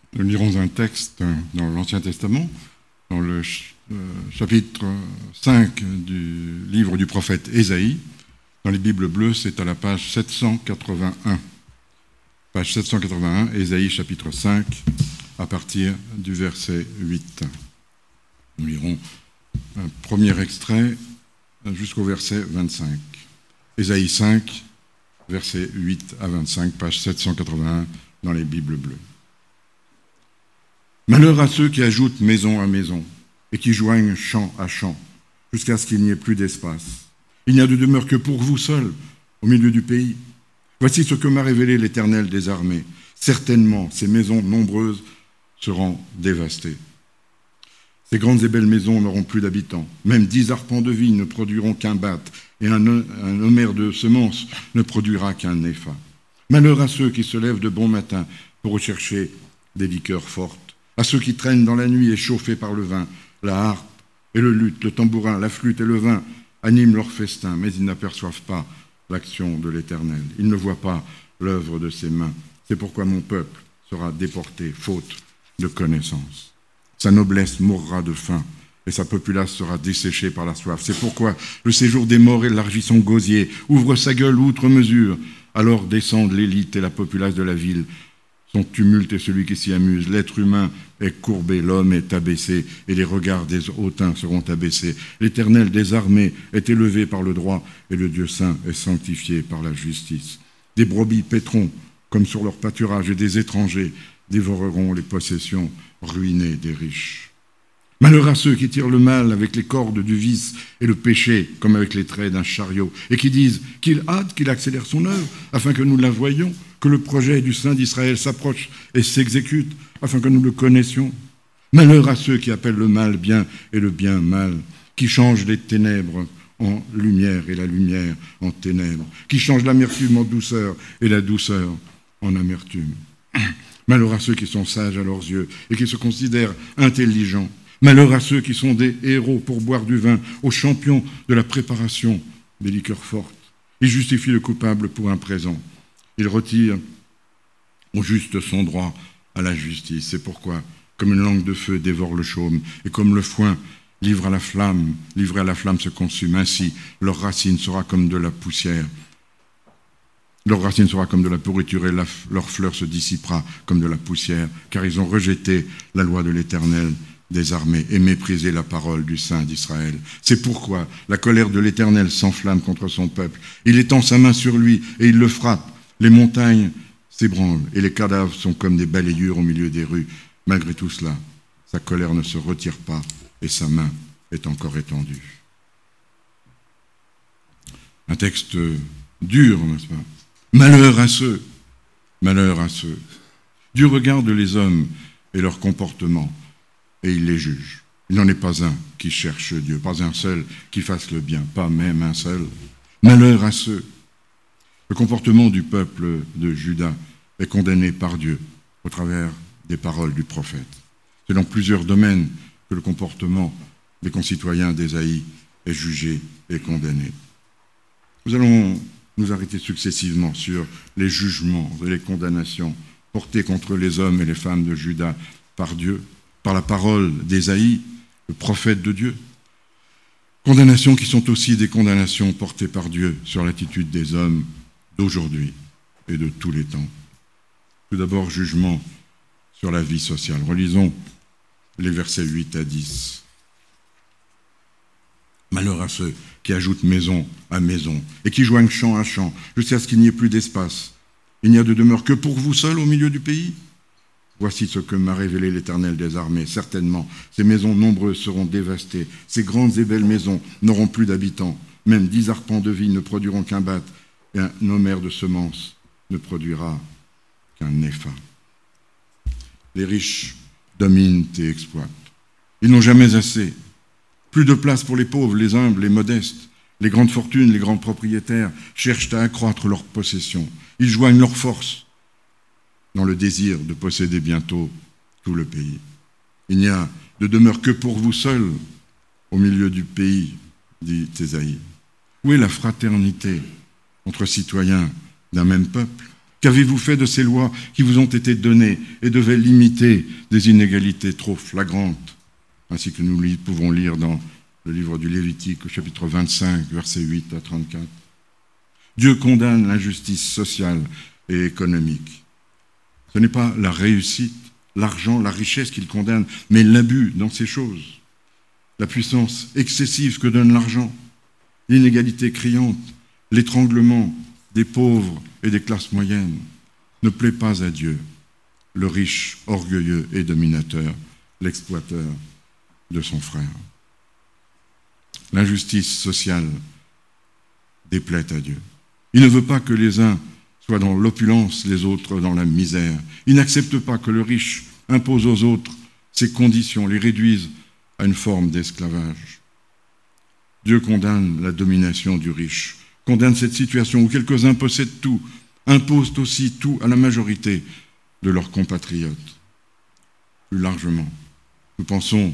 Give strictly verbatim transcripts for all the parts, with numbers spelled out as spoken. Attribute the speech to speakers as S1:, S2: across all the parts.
S1: Nous lirons un texte dans l'Ancien Testament, dans le chapitre cinq du livre du prophète Ésaïe. Dans les Bibles bleues, c'est à la page sept cent quatre-vingt-un. Page sept cent quatre-vingt-un, Ésaïe chapitre cinq, à partir du verset huit. Nous lirons un premier extrait jusqu'au verset vingt-cinq. Ésaïe cinq, versets huit à vingt-cinq, page sept cent quatre-vingt-un dans les Bibles bleues. Malheur à ceux qui ajoutent maison à maison et qui joignent champ à champ, jusqu'à ce qu'il n'y ait plus d'espace. Il n'y a de demeure que pour vous seuls, au milieu du pays. Voici ce que m'a révélé l'Éternel des armées. Certainement, ces maisons nombreuses seront dévastées. Ces grandes et belles maisons n'auront plus d'habitants. Même dix arpents de vigne ne produiront qu'un batte, et un, un homère de semences ne produira qu'un épha. Malheur à ceux qui se lèvent de bon matin pour rechercher des liqueurs fortes, à ceux qui traînent dans la nuit échauffés par le vin. La harpe et le luth, le tambourin, la flûte et le vin animent leur festin, mais ils n'aperçoivent pas l'action de l'Éternel. Ils ne voient pas l'œuvre de ses mains. C'est pourquoi mon peuple sera déporté, faute de connaissance. Sa noblesse mourra de faim, et sa populace sera desséchée par la soif. C'est pourquoi le séjour des morts élargit son gosier, ouvre sa gueule outre mesure. Alors descendent l'élite et la populace de la ville. Son tumulte est celui qui s'y amuse. L'être humain est courbé, l'homme est abaissé, et les regards des hautains seront abaissés. L'Éternel des armées est élevé par le droit, et le Dieu saint est sanctifié par la justice. Des brebis paîtront comme sur leur pâturage, et des étrangers dévoreront les possessions ruinées des riches. Malheur à ceux qui tirent le mal avec les cordes du vice et le péché comme avec les traits d'un chariot, et qui disent qu'il hâte, qu'il accélère son œuvre, afin que nous la voyions, que le projet du Saint d'Israël s'approche et s'exécute, afin que nous le connaissions. Malheur à ceux qui appellent le mal bien et le bien mal, qui changent les ténèbres en lumière et la lumière en ténèbres, qui changent l'amertume en douceur et la douceur en amertume. Malheur à ceux qui sont sages à leurs yeux et qui se considèrent intelligents. Malheur à ceux qui sont des héros pour boire du vin, aux champions de la préparation des liqueurs fortes. Ils justifient le coupable pour un présent. Ils retirent au juste son droit à la justice. C'est pourquoi, comme une langue de feu dévore le chaume, et comme le foin livre à la flamme, livré à la flamme se consume, ainsi leur racine sera comme de la poussière. Leur racine sera comme de la pourriture et la, leur fleur se dissipera comme de la poussière, car ils ont rejeté la loi de l'Éternel des armées et méprisé la parole du Saint d'Israël. C'est pourquoi la colère de l'Éternel s'enflamme contre son peuple. Il étend sa main sur lui et il le frappe. Les montagnes s'ébranlent et les cadavres sont comme des balayures au milieu des rues. Malgré tout cela, sa colère ne se retire pas et sa main est encore étendue. Un texte dur, n'est-ce pas ? Malheur à ceux, malheur à ceux. Dieu regarde les hommes et leur comportement et il les juge. Il n'en est pas un qui cherche Dieu, pas un seul qui fasse le bien, pas même un seul. Malheur à ceux. Le comportement du peuple de Juda est condamné par Dieu au travers des paroles du prophète. C'est dans plusieurs domaines que le comportement des concitoyens d'Ésaïe est jugé et condamné. Nous allons nous arrêter successivement sur les jugements et les condamnations portés contre les hommes et les femmes de Juda par Dieu, par la parole d'Ésaïe, le prophète de Dieu. Condamnations qui sont aussi des condamnations portées par Dieu sur l'attitude des hommes d'aujourd'hui et de tous les temps. Tout d'abord, jugement sur la vie sociale. Relisons les versets huit à dix. Malheur à ceux qui ajoutent maison à maison et qui joignent champ à champ, jusqu'à ce qu'il n'y ait plus d'espace. Il n'y a de demeure que pour vous seuls au milieu du pays. Voici ce que m'a révélé l'Éternel des armées. Certainement, ces maisons nombreuses seront dévastées. Ces grandes et belles maisons n'auront plus d'habitants. Même dix arpents de vigne ne produiront qu'un batte, et un homère de semences ne produira qu'un épha. Les riches dominent et exploitent. Ils n'ont jamais assez. Plus de place pour les pauvres, les humbles, les modestes. Les grandes fortunes, les grands propriétaires cherchent à accroître leurs possessions. Ils joignent leurs forces dans le désir de posséder bientôt tout le pays. Il n'y a de demeure que pour vous seuls au milieu du pays, dit Ésaïe. Où est la fraternité entre citoyens d'un même peuple ? Qu'avez-vous fait de ces lois qui vous ont été données et devaient limiter des inégalités trop flagrantes, ainsi que nous pouvons lire dans le livre du Lévitique, au chapitre vingt-cinq, versets huit à trente-quatre. Dieu condamne l'injustice sociale et économique. Ce n'est pas la réussite, l'argent, la richesse qu'il condamne, mais l'abus dans ces choses. La puissance excessive que donne l'argent, l'inégalité criante, l'étranglement des pauvres et des classes moyennes ne plaît pas à Dieu, le riche, orgueilleux et dominateur, l'exploiteur de son frère. L'injustice sociale déplaît à Dieu. Il ne veut pas que les uns soient dans l'opulence, les autres dans la misère. Il n'accepte pas que le riche impose aux autres ses conditions, les réduise à une forme d'esclavage. Dieu condamne la domination du riche, condamne cette situation où quelques-uns possèdent tout, imposent aussi tout à la majorité de leurs compatriotes. Plus largement, nous pensons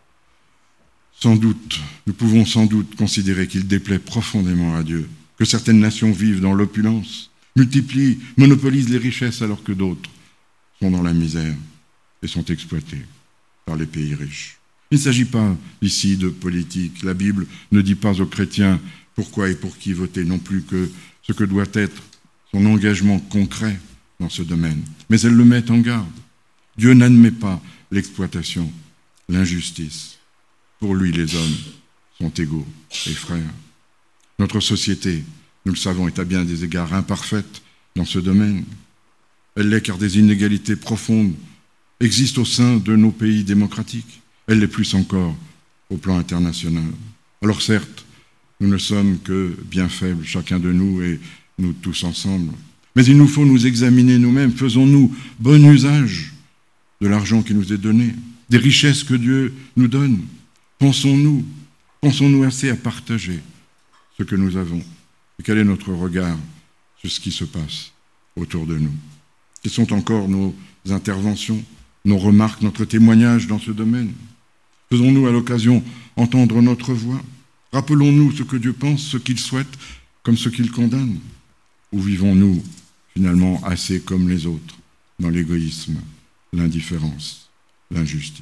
S1: sans doute, nous pouvons sans doute considérer qu'il déplaît profondément à Dieu que certaines nations vivent dans l'opulence, multiplient, monopolisent les richesses alors que d'autres sont dans la misère et sont exploités par les pays riches. Il ne s'agit pas ici de politique. La Bible ne dit pas aux chrétiens pourquoi et pour qui voter, non plus que ce que doit être son engagement concret dans ce domaine. Mais elle le met en garde. Dieu n'admet pas l'exploitation, l'injustice. Pour lui, les hommes sont égaux et frères. Notre société, nous le savons, est à bien des égards imparfaite dans ce domaine. Elle l'est car des inégalités profondes existent au sein de nos pays démocratiques. Elle l'est plus encore au plan international. Alors certes, nous ne sommes que bien faibles, chacun de nous et nous tous ensemble. Mais il nous faut nous examiner nous-mêmes. Faisons-nous bon usage de l'argent qui nous est donné, des richesses que Dieu nous donne? Pensons-nous, pensons-nous assez à partager ce que nous avons? Et quel est notre regard sur ce qui se passe autour de nous? Quelles sont encore nos interventions, nos remarques, notre témoignage dans ce domaine? Faisons-nous à l'occasion entendre notre voix? Rappelons-nous ce que Dieu pense, ce qu'il souhaite, comme ce qu'il condamne? Ou vivons-nous finalement assez comme les autres, dans l'égoïsme, l'indifférence, l'injustice?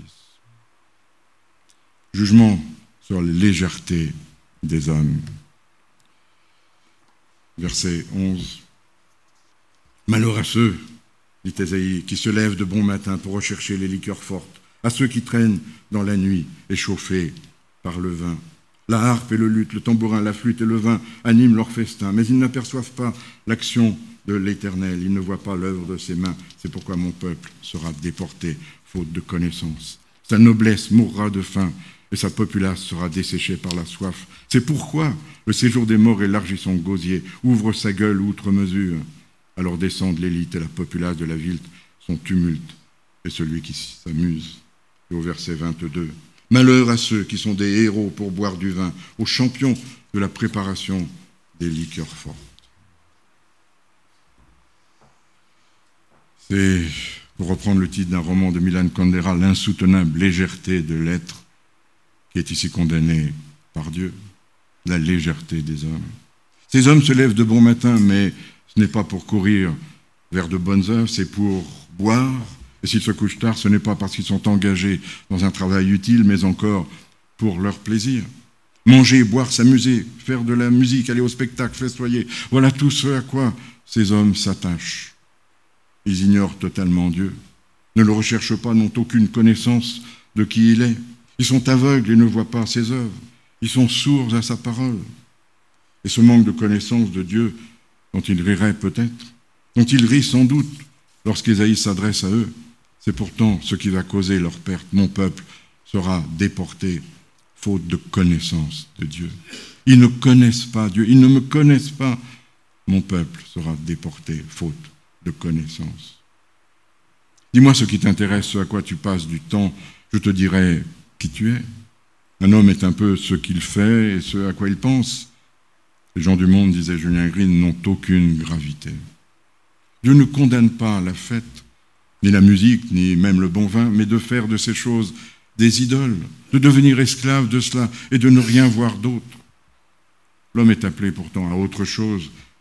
S1: Jugement sur la légèreté des hommes. Verset onze. Malheur à ceux, dit Ésaïe, qui se lèvent de bon matin pour rechercher les liqueurs fortes, à ceux qui traînent dans la nuit, échauffés par le vin. La harpe et le luth, le tambourin, la flûte et le vin animent leur festin, mais ils n'aperçoivent pas l'action de l'Éternel, ils ne voient pas l'œuvre de ses mains. C'est pourquoi mon peuple sera déporté, faute de connaissance. Sa noblesse mourra de faim, et sa populace sera desséchée par la soif. C'est pourquoi le séjour des morts élargit son gosier, ouvre sa gueule outre mesure. Alors descendent l'élite et la populace de la ville, son tumulte, et celui qui s'amuse. Et au verset vingt-deux, malheur à ceux qui sont des héros pour boire du vin, aux champions de la préparation des liqueurs fortes. C'est, pour reprendre le titre d'un roman de Milan Kundera, l'insoutenable légèreté de l'être qui est ici condamné par Dieu, la légèreté des hommes. Ces hommes se lèvent de bon matin, mais ce n'est pas pour courir vers de bonnes œuvres, c'est pour boire. Et s'ils se couchent tard, ce n'est pas parce qu'ils sont engagés dans un travail utile, mais encore pour leur plaisir. Manger, boire, s'amuser, faire de la musique, aller au spectacle, festoyer, voilà tout ce à quoi ces hommes s'attachent. Ils ignorent totalement Dieu, ne le recherchent pas, n'ont aucune connaissance de qui il est. Ils sont aveugles et ne voient pas ses œuvres. Ils sont sourds à sa parole. Et ce manque de connaissance de Dieu, dont ils riraient peut-être, dont ils rient sans doute lorsqu'Ésaïe s'adresse à eux, c'est pourtant ce qui va causer leur perte. Mon peuple sera déporté, faute de connaissance de Dieu. Ils ne connaissent pas Dieu, ils ne me connaissent pas. Mon peuple sera déporté, faute de connaissance. Dis-moi ce qui t'intéresse, ce à quoi tu passes du temps, je te dirai qui tu es. Un homme est un peu ce qu'il fait et ce à quoi il pense. Les gens du monde, disait Julien Green, n'ont aucune gravité. Dieu ne condamne pas la fête, ni la musique, ni même le bon vin, mais de faire de ces choses des idoles, de devenir esclave de cela et de ne rien voir d'autre. L'homme est appelé pourtant à autre chose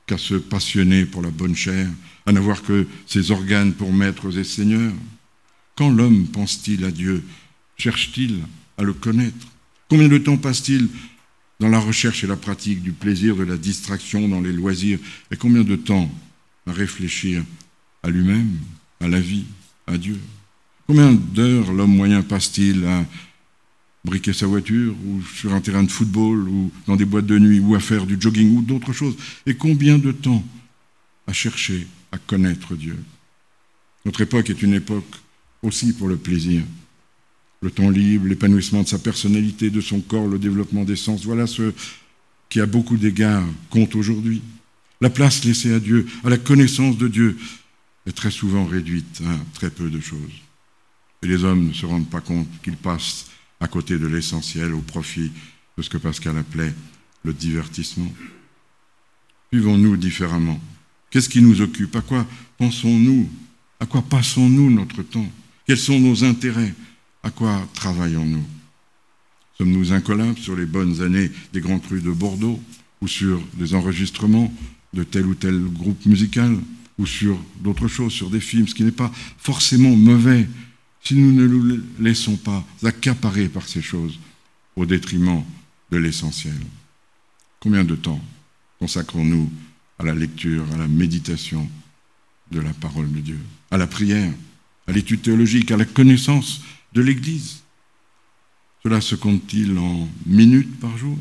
S1: qu'à se passionner pour la bonne chair, à n'avoir que ses organes pour maîtres et seigneurs? Quand l'homme pense-t-il à Dieu? Cherche-t-il à le connaître? Combien de temps passe-t-il dans la recherche et la pratique du plaisir, de la distraction, dans les loisirs? Et combien de temps à réfléchir à lui-même, à la vie, à Dieu? Combien d'heures l'homme moyen passe-t-il à briquer sa voiture, ou sur un terrain de football, ou dans des boîtes de nuit, ou à faire du jogging, ou d'autres choses? Et combien de temps à chercher à connaître Dieu? Notre époque est une époque aussi pour le plaisir. Le temps libre, l'épanouissement de sa personnalité, de son corps, le développement des sens, voilà ce qui, à beaucoup d'égards, compte aujourd'hui. La place laissée à Dieu, à la connaissance de Dieu, est très souvent réduite à très peu de choses. Et les hommes ne se rendent pas compte qu'ils passent à côté de l'essentiel au profit de ce que Pascal appelait le divertissement. Vivons-nous différemment? Qu'est-ce qui nous occupe? À quoi pensons-nous? À quoi passons-nous notre temps? Quels sont nos intérêts? À quoi travaillons-nous? Sommes-nous incollables sur les bonnes années des grands crus de Bordeaux, ou sur des enregistrements de tel ou tel groupe musical, ou sur d'autres choses, sur des films, ce qui n'est pas forcément mauvais, si nous ne nous laissons pas accaparer par ces choses au détriment de l'essentiel? Combien de temps consacrons-nous à la lecture, à la méditation de la parole de Dieu, à la prière, à l'étude théologique, à la connaissance de l'Église? Cela se compte-t-il en minutes par jour?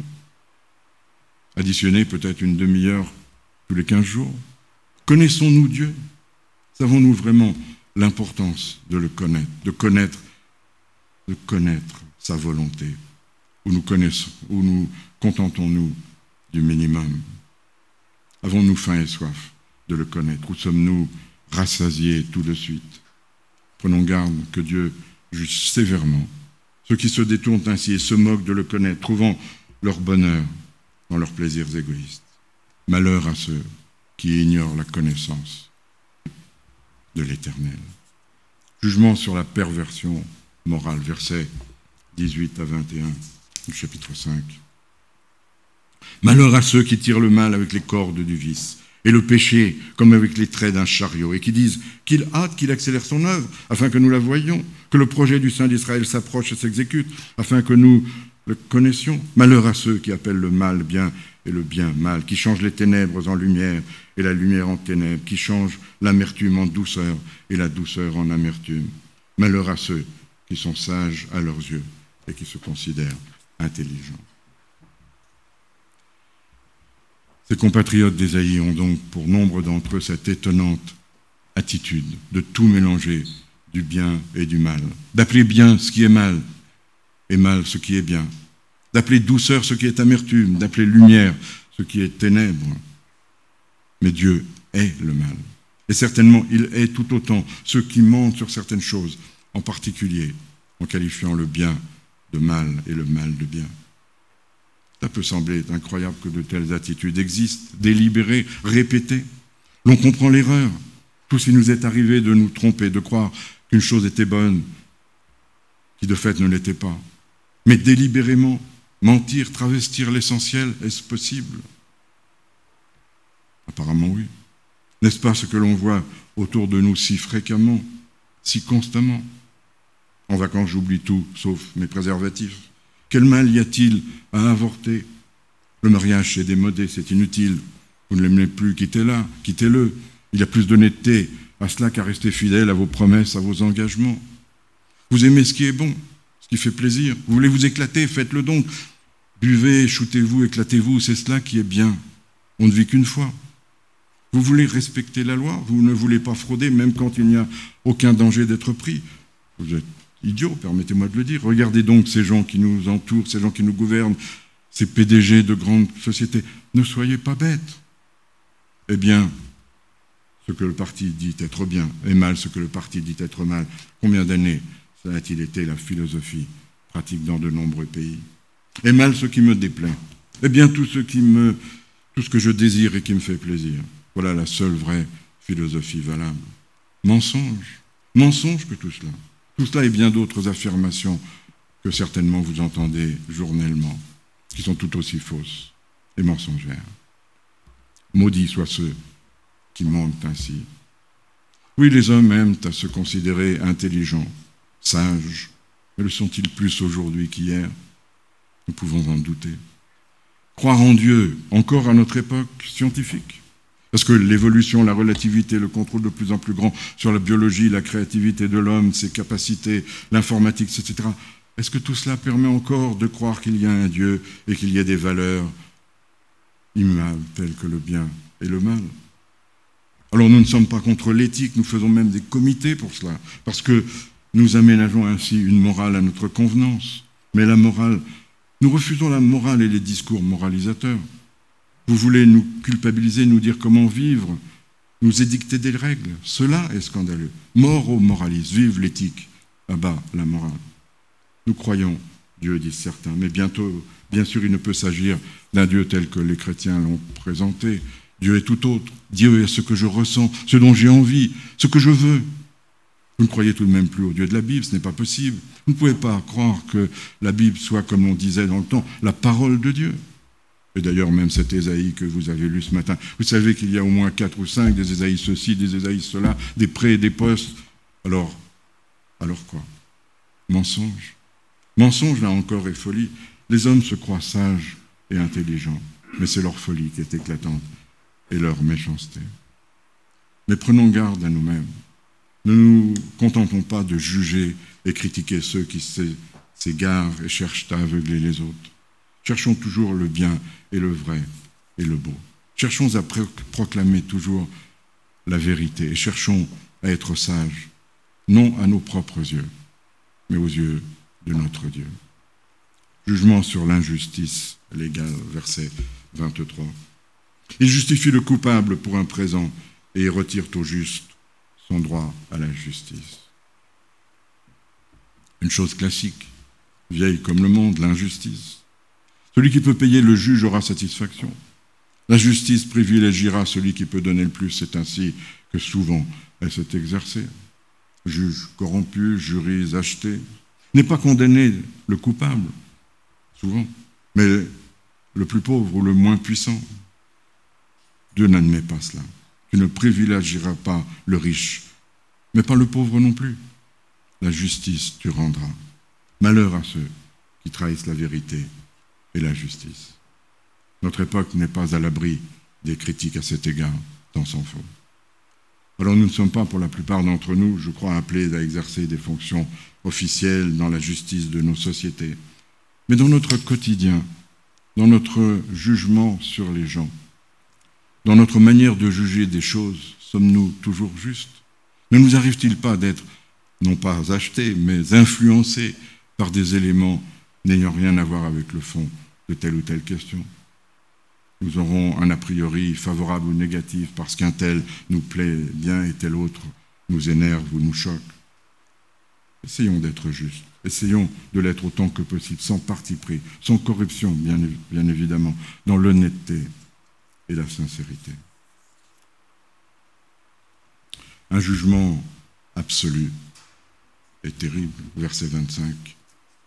S1: Additionner peut-être une demi-heure tous les quinze jours? Connaissons-nous Dieu? Savons-nous vraiment l'importance de le connaître, de connaître, de connaître sa volonté? Ou nous connaissons, ou nous contentons-nous du minimum? Avons-nous faim et soif de le connaître? Ou sommes-nous rassasiés tout de suite? Prenons garde que Dieu juge sévèrement ceux qui se détournent ainsi et se moquent de le connaître, trouvant leur bonheur dans leurs plaisirs égoïstes. Malheur à ceux qui ignorent la connaissance de l'Éternel. Jugement sur la perversion morale, versets dix-huit à vingt et un du chapitre cinq. Malheur à ceux qui tirent le mal avec les cordes du vice, et le péché comme avec les traits d'un chariot, et qui disent qu'il hâte, qu'il accélère son œuvre, afin que nous la voyions, que le projet du Saint d'Israël s'approche et s'exécute, afin que nous le connaissions. Malheur à ceux qui appellent le mal bien et le bien mal, qui changent les ténèbres en lumière et la lumière en ténèbres, qui changent l'amertume en douceur et la douceur en amertume. Malheur à ceux qui sont sages à leurs yeux et qui se considèrent intelligents. Ces compatriotes d'Ésaïe ont donc pour nombre d'entre eux cette étonnante attitude de tout mélanger, du bien et du mal, d'appeler bien ce qui est mal et mal ce qui est bien, d'appeler douceur ce qui est amertume, d'appeler lumière ce qui est ténèbres. Mais Dieu est le mal. Et certainement, il est tout autant ceux qui mentent sur certaines choses, en particulier en qualifiant le bien de mal et le mal de bien. Ça peut sembler incroyable que de telles attitudes existent, délibérées, répétées. L'on comprend l'erreur. Tout ce qui nous est arrivé de nous tromper, de croire qu'une chose était bonne, qui de fait ne l'était pas. Mais délibérément, mentir, travestir l'essentiel, est-ce possible? Apparemment oui. N'est-ce pas ce que l'on voit autour de nous si fréquemment, si constamment? En vacances, j'oublie tout, sauf mes préservatifs. Quel mal y a-t-il à avorter? Le mariage, c'est démodé, c'est inutile. Vous ne l'aimez plus, quittez-la, quittez-le. Il y a plus d'honnêteté à cela qu'à rester fidèle à vos promesses, à vos engagements. Vous aimez ce qui est bon, ce qui fait plaisir. Vous voulez vous éclater, faites-le donc. Buvez, shootez-vous, éclatez-vous, c'est cela qui est bien. On ne vit qu'une fois. Vous voulez respecter la loi, vous ne voulez pas frauder, même quand il n'y a aucun danger d'être pris. Vous êtes idiot, permettez-moi de le dire. Regardez donc ces gens qui nous entourent, ces gens qui nous gouvernent, ces P D G de grandes sociétés. Ne soyez pas bêtes. Eh bien, ce que le parti dit être bien est mal ce que le parti dit être mal. Combien d'années ça a-t-il été la philosophie pratique dans de nombreux pays? Et mal ce qui me déplaît. Eh bien, tout ce qui me, tout ce que je désire et qui me fait plaisir. Voilà la seule vraie philosophie valable. Mensonge. Mensonge que tout cela. Tout cela et bien d'autres affirmations que certainement vous entendez journellement, qui sont tout aussi fausses et mensongères. Maudits soient ceux qui mentent ainsi. Oui, les hommes aiment à se considérer intelligents, sages, mais le sont-ils plus aujourd'hui qu'hier? Nous pouvons en douter. Croire en Dieu, encore à notre époque scientifique, parce que l'évolution, la relativité, le contrôle de plus en plus grand sur la biologie, la créativité de l'homme, ses capacités, l'informatique, et cetera. Est-ce que tout cela permet encore de croire qu'il y a un Dieu et qu'il y a des valeurs immuables telles que le bien et le mal? Alors nous ne sommes pas contre l'éthique, nous faisons même des comités pour cela, parce que nous aménageons ainsi une morale à notre convenance. Mais la morale, nous refusons la morale et les discours moralisateurs. Vous voulez nous culpabiliser, nous dire comment vivre, nous édicter des règles. Cela est scandaleux. Mort aux moralistes, vive l'éthique, à bas la morale. Nous croyons Dieu, disent certains, mais bientôt, bien sûr, il ne peut s'agir d'un Dieu tel que les chrétiens l'ont présenté. Dieu est tout autre. Dieu est ce que je ressens, ce dont j'ai envie, ce que je veux. Vous ne croyez tout de même plus au Dieu de la Bible, ce n'est pas possible. Vous ne pouvez pas croire que la Bible soit, comme on disait dans le temps, la parole de Dieu. Et d'ailleurs, même cet Ésaïe que vous avez lu ce matin, vous savez qu'il y a au moins quatre ou cinq, des Ésaïes ceci, des Ésaïes cela, des prés et des postes. Alors, alors quoi? Mensonge. Mensonge, là encore, et folie. Les hommes se croient sages et intelligents, mais c'est leur folie qui est éclatante et leur méchanceté. Mais prenons garde à nous-mêmes. Ne nous contentons pas de juger et critiquer ceux qui s'égarent et cherchent à aveugler les autres. Cherchons toujours le bien et le vrai et le beau. Cherchons à proclamer toujours la vérité et cherchons à être sages, non à nos propres yeux, mais aux yeux de notre Dieu. Jugement sur l'injustice légale, verset vingt-trois. Il justifie le coupable pour un présent et retire au juste son droit à la justice. Une chose classique, vieille comme le monde, l'injustice. Celui qui peut payer le juge aura satisfaction. La justice privilégiera celui qui peut donner le plus. C'est ainsi que souvent elle s'est exercée. Juge corrompu, jury acheté. N'est pas condamné le coupable, souvent, mais le plus pauvre ou le moins puissant. Dieu n'admet pas cela. Tu ne privilégieras pas le riche, mais pas le pauvre non plus. La justice tu rendras. Malheur à ceux qui trahissent la vérité et la justice. Notre époque n'est pas à l'abri des critiques à cet égard, tant s'en faut. Alors nous ne sommes pas, pour la plupart d'entre nous, je crois, appelés à exercer des fonctions officielles dans la justice de nos sociétés. Mais dans notre quotidien, dans notre jugement sur les gens, dans notre manière de juger des choses, sommes-nous toujours justes? Ne nous arrive-t-il pas d'être, non pas achetés, mais influencés par des éléments n'ayant rien à voir avec le fond de telle ou telle question? Nous aurons un a priori favorable ou négatif parce qu'un tel nous plaît bien et tel autre nous énerve ou nous choque. Essayons d'être justes. Essayons de l'être autant que possible, sans parti pris, sans corruption, bien, bien évidemment, dans l'honnêteté et la sincérité. Un jugement absolu est terrible, verset vingt-cinq.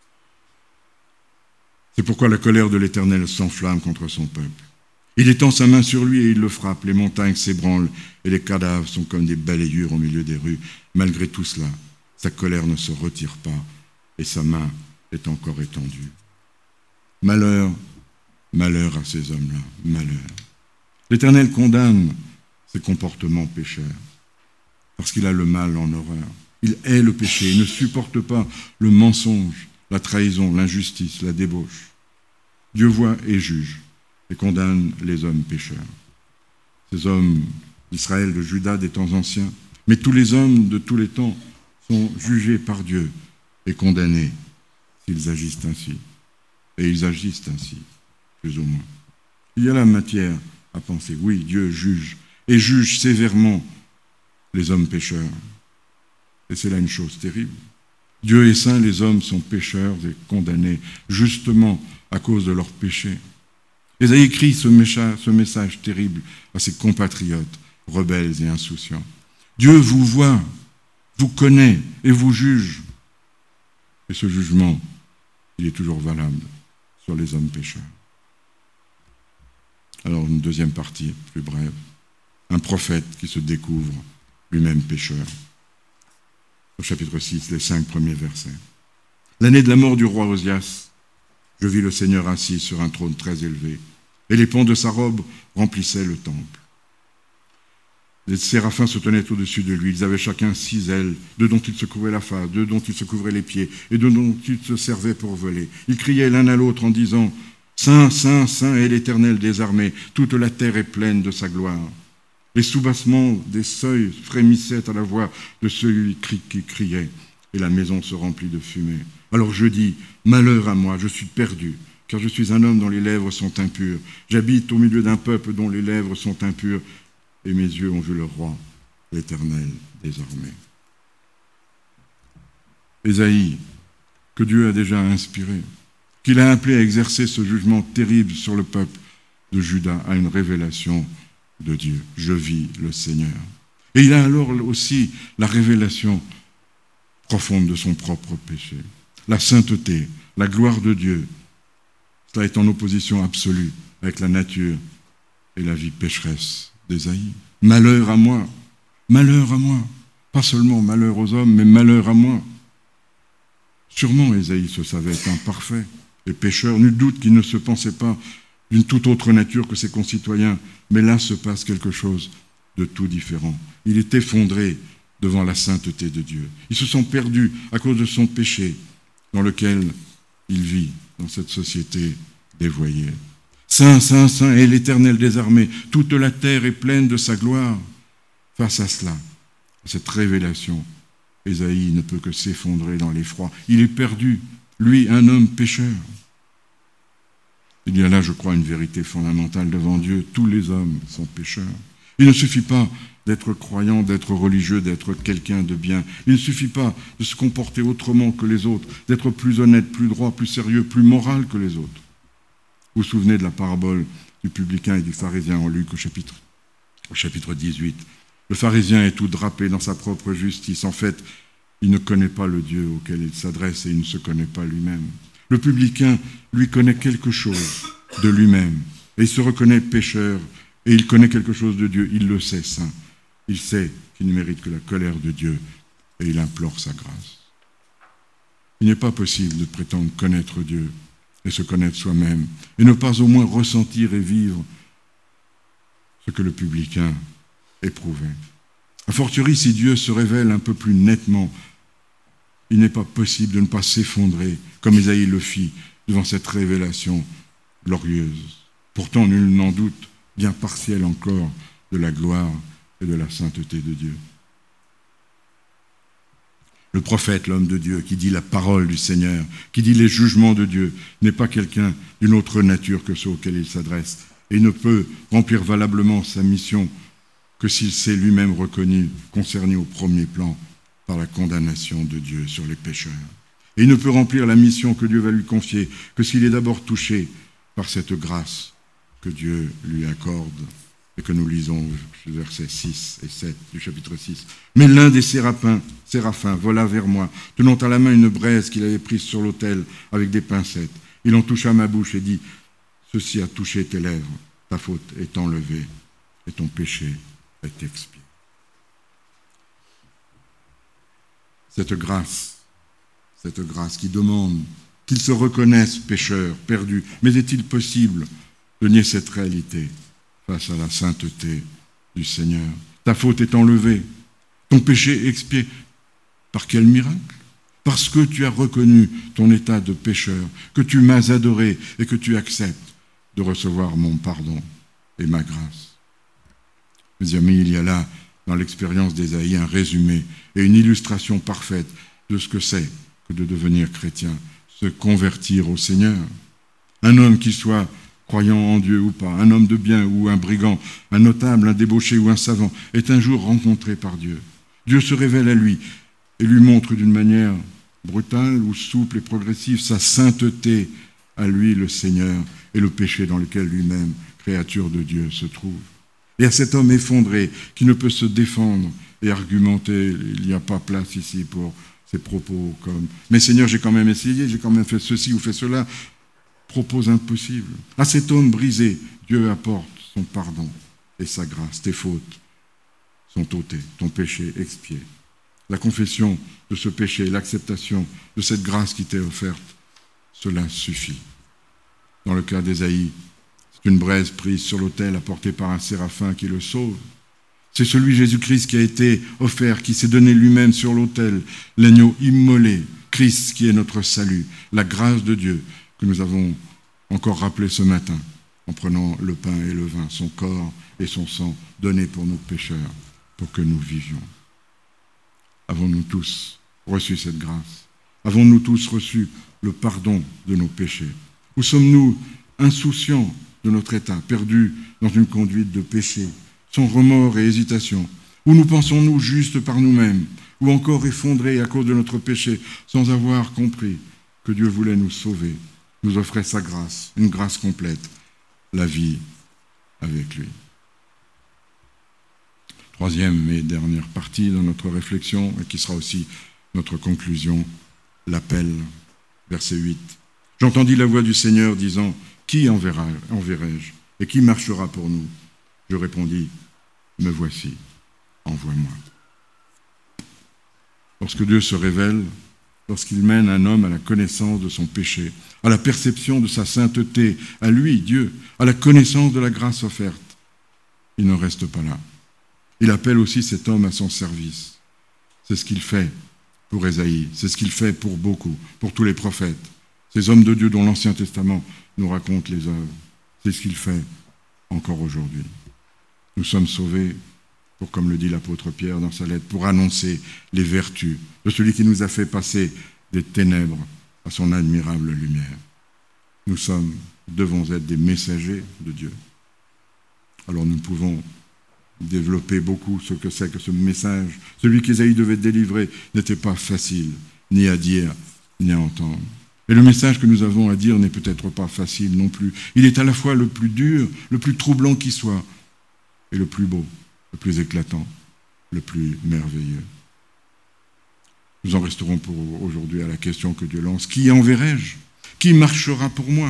S1: C'est pourquoi la colère de l'Éternel s'enflamme contre son peuple. Il étend sa main sur lui et il le frappe. Les montagnes s'ébranlent et les cadavres sont comme des balayures au milieu des rues. Malgré tout cela, sa colère ne se retire pas et sa main est encore étendue. Malheur, malheur à ces hommes-là, malheur. L'Éternel condamne ces comportements pécheurs parce qu'il a le mal en horreur. Il hait le péché, il ne supporte pas le mensonge, la trahison, l'injustice, la débauche. Dieu voit et juge et condamne les hommes pécheurs. Ces hommes d'Israël, de Juda, des temps anciens, mais tous les hommes de tous les temps sont jugés par Dieu et condamnés s'ils agissent ainsi. Et ils agissent ainsi, plus ou moins. Il y a la matière à penser. Oui, Dieu juge, et juge sévèrement les hommes pécheurs. Et c'est là une chose terrible. Dieu est saint, les hommes sont pécheurs et condamnés justement à cause de leurs péchés. Ésaïe écrit ce message, ce message terrible à ses compatriotes, rebelles et insouciants. Dieu vous voit, vous connaît et vous juge. Et ce jugement, il est toujours valable sur les hommes pécheurs. Alors une deuxième partie, plus brève. Un prophète qui se découvre lui-même pécheur. Au chapitre six, les cinq premiers versets. L'année de la mort du roi Osias, je vis le Seigneur assis sur un trône très élevé, et les pans de sa robe remplissaient le temple. Les séraphins se tenaient au-dessus de lui. Ils avaient chacun six ailes, deux dont ils se couvraient la face, deux dont ils se couvraient les pieds, et deux dont ils se servaient pour voler. Ils criaient l'un à l'autre en disant « Saint, Saint, Saint est l'Éternel des armées, toute la terre est pleine de sa gloire. » Les soubassements des seuils frémissaient à la voix de celui qui criait, et la maison se remplit de fumée. Alors je dis « Malheur à moi, je suis perdu, car je suis un homme dont les lèvres sont impures. J'habite au milieu d'un peuple dont les lèvres sont impures. » Et mes yeux ont vu le roi, l'Éternel des armées. Ésaïe, que Dieu a déjà inspiré, qu'il a appelé à exercer ce jugement terrible sur le peuple de Juda, a une révélation de Dieu. Je vis le Seigneur. Et il a alors aussi la révélation profonde de son propre péché. La sainteté, la gloire de Dieu, cela est en opposition absolue avec la nature et la vie pécheresse d'Ésaïe. Malheur à moi, malheur à moi. Pas seulement malheur aux hommes, mais malheur à moi. Sûrement Ésaïe se savait imparfait et pécheur. Nul doute qu'il ne se pensait pas d'une toute autre nature que ses concitoyens. Mais là se passe quelque chose de tout différent. Il est effondré devant la sainteté de Dieu. Il se sent perdu à cause de son péché dans lequel il vit dans cette société dévoyée. Saint, Saint, Saint est l'Éternel des armées. Toute la terre est pleine de sa gloire. Face à cela, à cette révélation, Ésaïe ne peut que s'effondrer dans l'effroi. Il est perdu, lui, un homme pécheur. Il y a là, je crois, une vérité fondamentale devant Dieu. Tous les hommes sont pécheurs. Il ne suffit pas d'être croyant, d'être religieux, d'être quelqu'un de bien. Il ne suffit pas de se comporter autrement que les autres, d'être plus honnête, plus droit, plus sérieux, plus moral que les autres. Vous vous souvenez de la parabole du publicain et du pharisien en Luc au chapitre, au chapitre dix-huit. Le pharisien est tout drapé dans sa propre justice. En fait, il ne connaît pas le Dieu auquel il s'adresse et il ne se connaît pas lui-même. Le publicain, lui, connaît quelque chose de lui-même et il se reconnaît pécheur et il connaît quelque chose de Dieu. Il le sait saint. Il sait qu'il ne mérite que la colère de Dieu et il implore sa grâce. Il n'est pas possible de prétendre connaître Dieu et se connaître soi-même, et ne pas au moins ressentir et vivre ce que le publicain éprouvait. A fortiori, si Dieu se révèle un peu plus nettement, il n'est pas possible de ne pas s'effondrer, comme Ésaïe le fit, devant cette révélation glorieuse. Pourtant, nul n'en doute, bien partielle encore, de la gloire et de la sainteté de Dieu. Le prophète, l'homme de Dieu, qui dit la parole du Seigneur, qui dit les jugements de Dieu, n'est pas quelqu'un d'une autre nature que ceux auxquels il s'adresse. Et il ne peut remplir valablement sa mission que s'il s'est lui-même reconnu, concerné au premier plan par la condamnation de Dieu sur les pécheurs. Et il ne peut remplir la mission que Dieu va lui confier que s'il est d'abord touché par cette grâce que Dieu lui accorde et que nous lisons aux versets six et sept du chapitre six. Mais l'un des séraphins, séraphins vola vers moi, tenant à la main une braise qu'il avait prise sur l'autel avec des pincettes. Il en toucha ma bouche et dit, « Ceci a touché tes lèvres, ta faute est enlevée et ton péché est expié. » Cette grâce, cette grâce qui demande qu'ils se reconnaissent pécheurs, perdus, mais est-il possible de nier cette réalité face à la sainteté du Seigneur? Ta faute est enlevée, ton péché expié. Par quel miracle? Parce que tu as reconnu ton état de pécheur, que tu m'as adoré et que tu acceptes de recevoir mon pardon et ma grâce. Mes amis, il y a là, dans l'expérience d'Ésaïe, un résumé et une illustration parfaite de ce que c'est que de devenir chrétien, se convertir au Seigneur. Un homme qui soit croyant en Dieu ou pas, un homme de bien ou un brigand, un notable, un débauché ou un savant, est un jour rencontré par Dieu. Dieu se révèle à lui et lui montre d'une manière brutale ou souple et progressive sa sainteté à lui, le Seigneur, et le péché dans lequel lui-même, créature de Dieu, se trouve. Et à cet homme effondré qui ne peut se défendre et argumenter, il n'y a pas place ici pour ces propos comme « Mais Seigneur, j'ai quand même essayé, j'ai quand même fait ceci ou fait cela », propos impossibles. À cet homme brisé, Dieu apporte son pardon et sa grâce. Tes fautes sont ôtées, ton péché expié. La confession de ce péché, l'acceptation de cette grâce qui t'est offerte, cela suffit. Dans le cas d'Ésaïe, c'est une braise prise sur l'autel apportée par un séraphin qui le sauve. C'est celui Jésus-Christ qui a été offert, qui s'est donné lui-même sur l'autel, l'agneau immolé, Christ qui est notre salut, la grâce de Dieu que nous avons encore rappelé ce matin en prenant le pain et le vin, son corps et son sang donnés pour nos pécheurs, pour que nous vivions. Avons-nous tous reçu cette grâce? Avons-nous tous reçu le pardon de nos péchés? Ou sommes-nous insouciants de notre état, perdus dans une conduite de péché, sans remords et hésitation? Ou nous pensons-nous justes par nous-mêmes, ou encore effondrés à cause de notre péché, sans avoir compris que Dieu voulait nous sauver, nous offrait sa grâce, une grâce complète, la vie avec lui. Troisième et dernière partie de notre réflexion, et qui sera aussi notre conclusion, l'appel, verset huit. « J'entendis la voix du Seigneur disant, « Qui enverra, enverrai-je, et qui marchera pour nous ?» Je répondis, « Me voici, envoie-moi. » Lorsque Dieu se révèle, lorsqu'il mène un homme à la connaissance de son péché, à la perception de sa sainteté, à lui, Dieu, à la connaissance de la grâce offerte, il ne reste pas là. Il appelle aussi cet homme à son service. C'est ce qu'il fait pour Ésaïe, c'est ce qu'il fait pour beaucoup, pour tous les prophètes. Ces hommes de Dieu dont l'Ancien Testament nous raconte les œuvres, c'est ce qu'il fait encore aujourd'hui. Nous sommes sauvés pour, comme le dit l'apôtre Pierre dans sa lettre, pour annoncer les vertus de celui qui nous a fait passer des ténèbres à son admirable lumière. Nous sommes, devons être des messagers de Dieu. Alors nous pouvons développer beaucoup ce que c'est que ce message. Celui qu'Ésaïe devait délivrer n'était pas facile, ni à dire, ni à entendre. Et le message que nous avons à dire n'est peut-être pas facile non plus. Il est à la fois le plus dur, le plus troublant qui soit, et le plus beau, le plus éclatant, le plus merveilleux. Nous en resterons pour aujourd'hui à la question que Dieu lance. Qui enverrai-je? Qui marchera pour moi?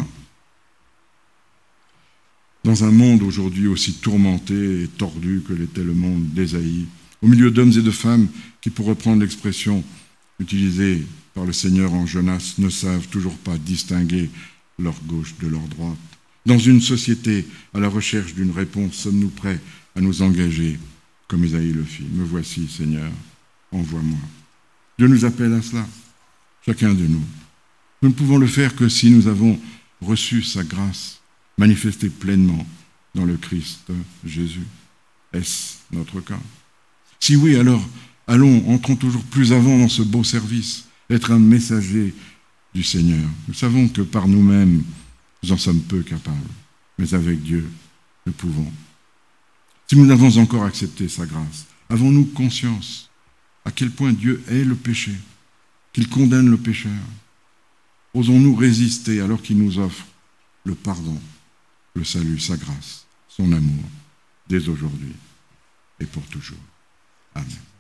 S1: Dans un monde aujourd'hui aussi tourmenté et tordu que l'était le monde d'Ésaïe, au milieu d'hommes et de femmes qui, pour reprendre l'expression utilisée par le Seigneur en Jonas, ne savent toujours pas distinguer leur gauche de leur droite. Dans une société à la recherche d'une réponse, sommes-nous prêts à nous engager comme Ésaïe le fit? Me voici, Seigneur, envoie-moi. Dieu nous appelle à cela, chacun de nous. Nous ne pouvons le faire que si nous avons reçu sa grâce, manifestée pleinement dans le Christ Jésus. Est-ce notre cas? Si oui, alors allons, entrons toujours plus avant dans ce beau service, être un messager du Seigneur. Nous savons que par nous-mêmes, nous en sommes peu capables, mais avec Dieu, nous pouvons. Si nous n'avons encore accepté sa grâce, avons-nous conscience à quel point Dieu hait le péché, qu'il condamne le pécheur? Osons-nous résister alors qu'il nous offre le pardon, le salut, sa grâce, son amour, dès aujourd'hui et pour toujours. Amen.